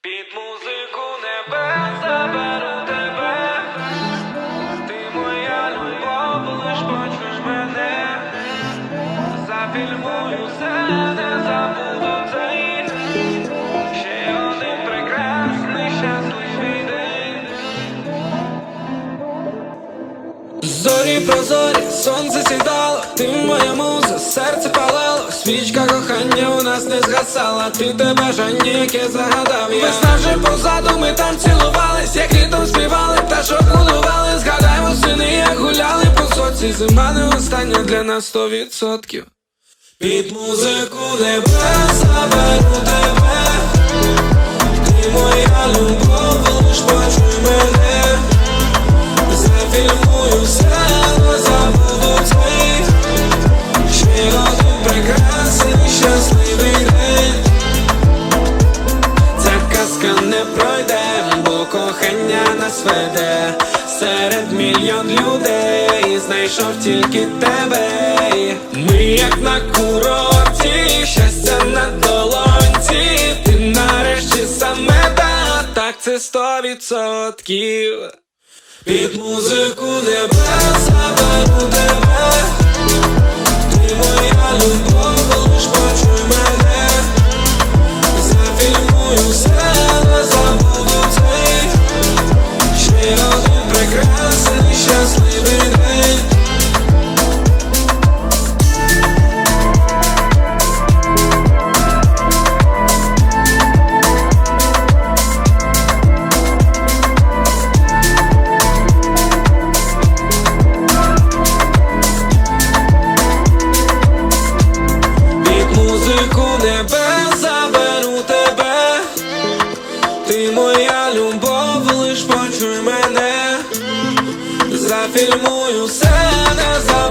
Під музику небес заберу тебе. Ти моя любов, лиш почуєш мене. Зафільмую все, не забуду цей. Ще один прекрасний, щасливий день. Зорі прозорі, сонце сідало, ти моя муза, серце палало. Свічка кохання у нас не згасала, ти те бажання, яке загадав я. Весна вже позаду, ми там цілувались, як літом співали, пташок будували. Згадаймо сини, як гуляли по соці, зима не остання для нас 100%. Під музику небес заберу тебе. Ти моя любов, лиш почуй мене. Зафільмую все, не забуду цей. Ще один прекрасний, щасливий день. Ця казка не пройде, бо кохання нас веде. Серед мільйон людей знайшов тільки тебе. Ми як на курорті, щастя на долонці. Ти нарешті саме так це 100%. Під музику небес заберу тебе. Ти моя любов, лиш почуй мене. Зафільмую все, не забуду цей. Ще один прекрасний, щасливий день. Небес заберу тебе. Ти моя любов, лиш почуй мене. Зафільмую все, не забуду.